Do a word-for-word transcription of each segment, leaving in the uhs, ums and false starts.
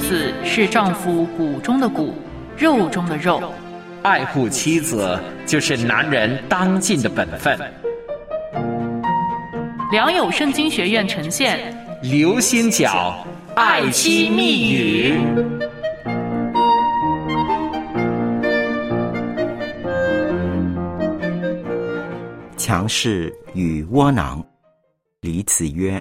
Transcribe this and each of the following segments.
子是丈夫骨中的骨，肉中的肉。 爱护妻子就是男人当尽的本分。 良友圣经学院呈现刘心角爱妻密语。 强势与窝囊。李子曰，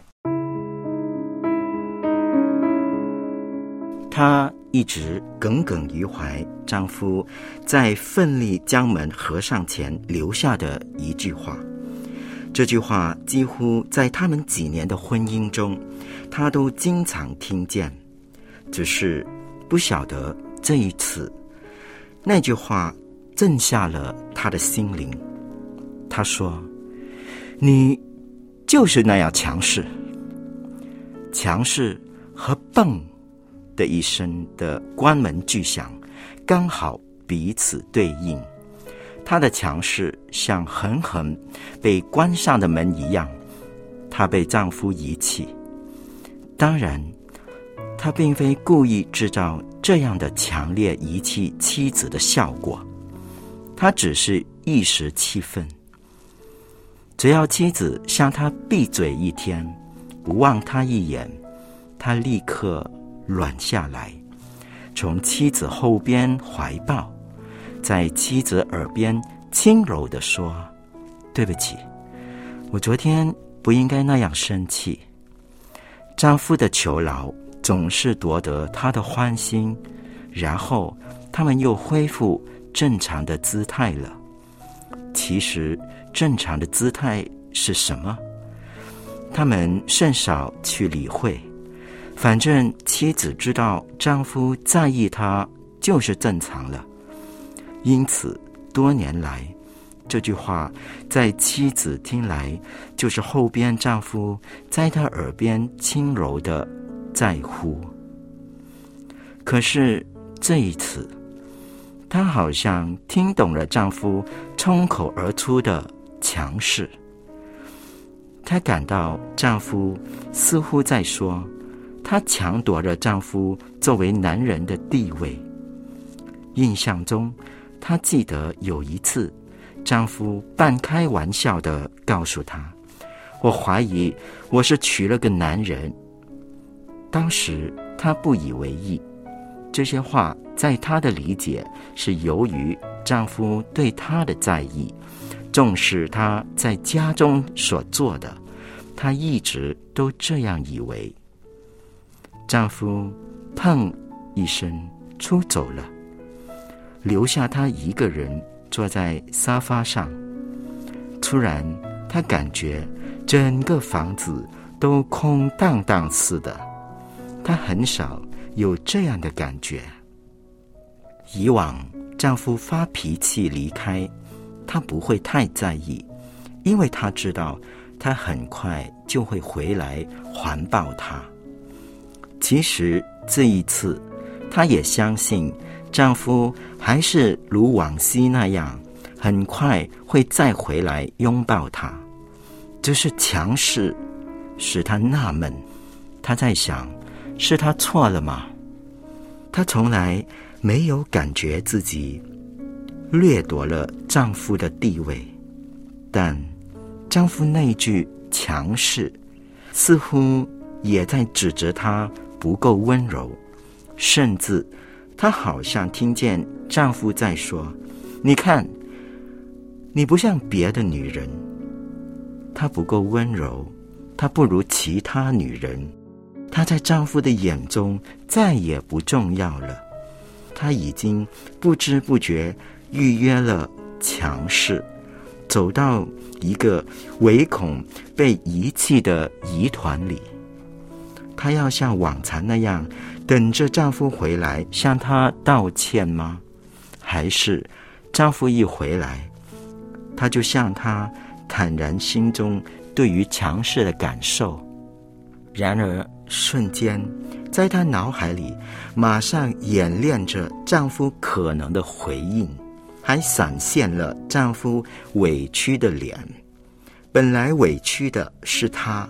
她一直耿耿于怀丈夫在奋力将门合上前留下的一句话。这句话几乎在他们几年的婚姻中，她都经常听见，只是不晓得这一次那句话震下了她的心灵。她说，你就是那样强势。强势和蹦的一声的关门巨响刚好彼此对应。她的强势像狠狠被关上的门一样，她被丈夫遗弃。当然她并非故意制造这样的强烈遗弃妻子的效果，她只是一时气愤。只要妻子向他闭嘴一天，不望他一眼，他立刻软下来，从妻子后边怀抱，在妻子耳边轻柔地说，对不起，我昨天不应该那样生气。丈夫的求饶总是夺得她的欢心，然后他们又恢复正常的姿态了。其实正常的姿态是什么？他们甚少去理会，反正妻子知道丈夫在意她就是正常了。因此多年来，这句话在妻子听来就是后边丈夫在她耳边轻柔的在呼。可是这一次，她好像听懂了丈夫冲口而出的强势。她感到丈夫似乎在说，她抢夺了丈夫作为男人的地位。印象中，她记得有一次，丈夫半开玩笑地告诉她，我怀疑我是娶了个男人。当时她不以为意，这些话在她的理解是由于丈夫对她的在意，重视她在家中所做的，她一直都这样以为。丈夫砰一声出走了，留下她一个人坐在沙发上。突然她感觉整个房子都空荡荡似的，她很少有这样的感觉。以往丈夫发脾气离开，她不会太在意，因为她知道他很快就会回来环抱她。其实这一次，她也相信丈夫还是如往昔那样，很快会再回来拥抱她。只是强势使她纳闷，她在想，是她错了吗？她从来没有感觉自己掠夺了丈夫的地位，但丈夫那句强势似乎也在指责她不够温柔，甚至她好像听见丈夫在说，你看，你不像别的女人，她不够温柔，她不如其他女人，她在丈夫的眼中再也不重要了。她已经不知不觉预约了强势，走到一个唯恐被遗弃的疑团里。她要像往常那样等着丈夫回来向她道歉吗？还是丈夫一回来，她就向他坦然心中对于强势的感受？然而瞬间，在她脑海里马上演练着丈夫可能的回应，还闪现了丈夫委屈的脸。本来委屈的是她，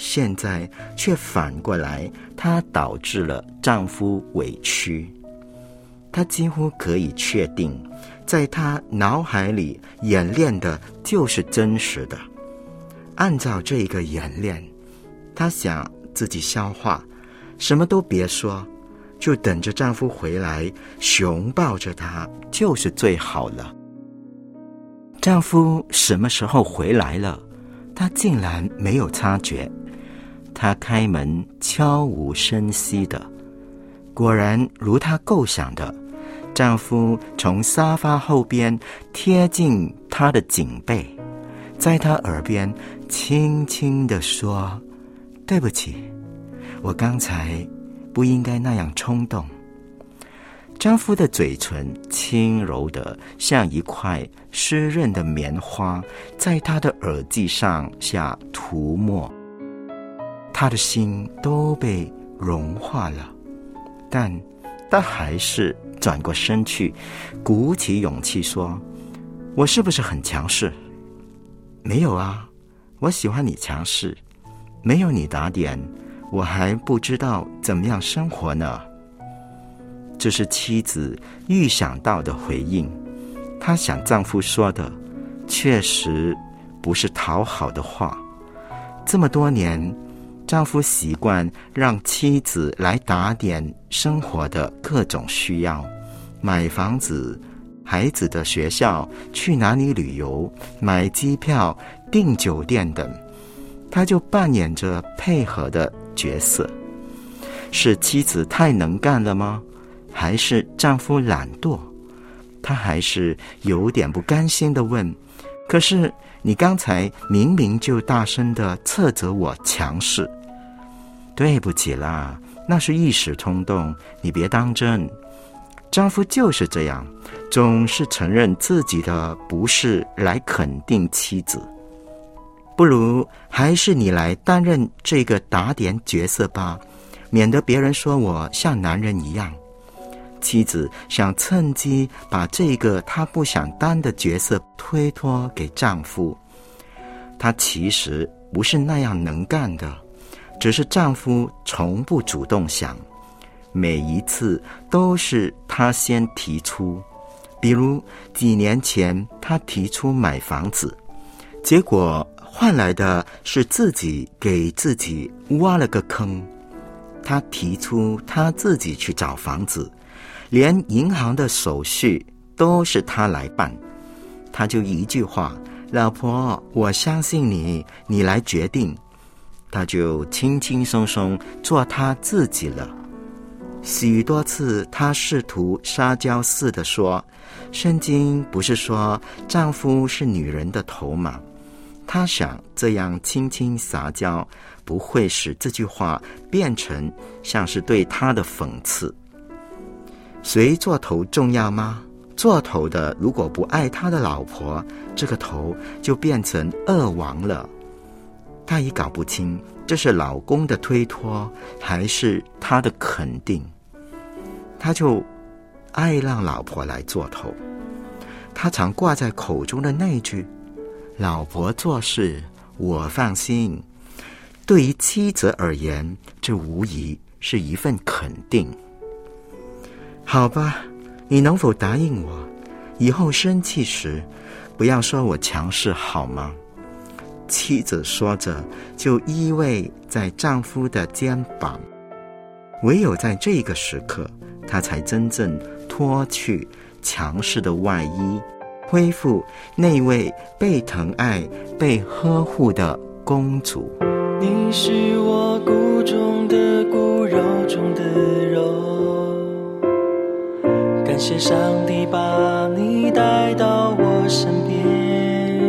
现在却反过来，她导致了丈夫委屈。她几乎可以确定，在她脑海里演练的就是真实的。按照这个演练，她想自己消化，什么都别说，就等着丈夫回来，熊抱着她就是最好了。丈夫什么时候回来了，她竟然没有察觉。她开门悄无声息的，果然如她构想的，丈夫从沙发后边贴近她的颈背，在她耳边轻轻地说：对不起，我刚才不应该那样冲动。丈夫的嘴唇轻柔的像一块湿润的棉花，在她的耳际上下涂抹，她的心都被融化了。但她还是转过身去，鼓起勇气说：我是不是很强势？没有啊，我喜欢你强势，没有你打点，我还不知道怎么样生活呢。这是妻子预想到的回应，她想丈夫说的确实不是讨好的话。这么多年，丈夫习惯让妻子来打点生活的各种需要，买房子、孩子的学校、去哪里旅游、买机票、订酒店等，他就扮演着配合的角色。是妻子太能干了吗？还是丈夫懒惰？他还是有点不甘心地问：可是你刚才明明就大声地斥责我强势。对不起啦，那是一时冲动，你别当真。丈夫就是这样，总是承认自己的不是来肯定妻子。不如还是你来担任这个打点角色吧，免得别人说我像男人一样。妻子想趁机把这个她不想担的角色推脱给丈夫。她其实不是那样能干的，只是丈夫从不主动想，每一次都是她先提出。比如几年前她提出买房子，结果换来的是自己给自己挖了个坑。她提出她自己去找房子，连银行的手续都是她来办。她就一句话：老婆，我相信你，你来决定。她就轻轻松松做她自己了。许多次她试图撒娇似的说，圣经不是说丈夫是女人的头吗？她想这样轻轻撒娇不会使这句话变成像是对她的讽刺。谁做头重要吗？做头的如果不爱他的老婆，这个头就变成恶王了。他也搞不清这是老公的推脱还是他的肯定，他就爱让老婆来做头。他常挂在口中的那句老婆做事我放心，对于妻子而言，这无疑是一份肯定。好吧，你能否答应我，以后生气时不要说我强势好吗？妻子说着就依偎在丈夫的肩膀，唯有在这个时刻，她才真正脱去强势的外衣，恢复那位被疼爱被呵护的公主。 你是我骨中的骨，肉中的肉，感谢上帝把你带到我身边。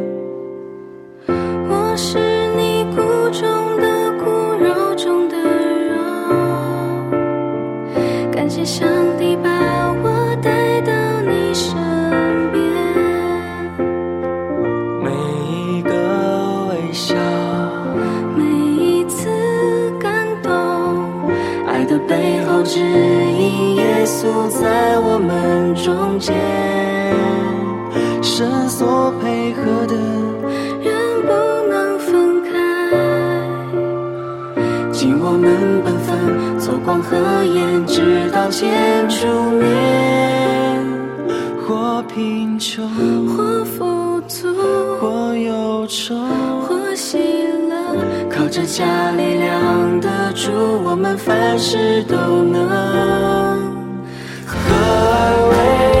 我是你骨中的骨，肉中的肉，感谢上帝把我带到你身边。 每一个微笑， 每一次感动， 爱的背后指引耶稣在我们中间，神所配合的人不能分开。 们本分，走光和颜，直到见主面。或贫穷， 或富足， 或忧愁， 或喜乐， 靠着加力量的主，我们凡事都能。合而为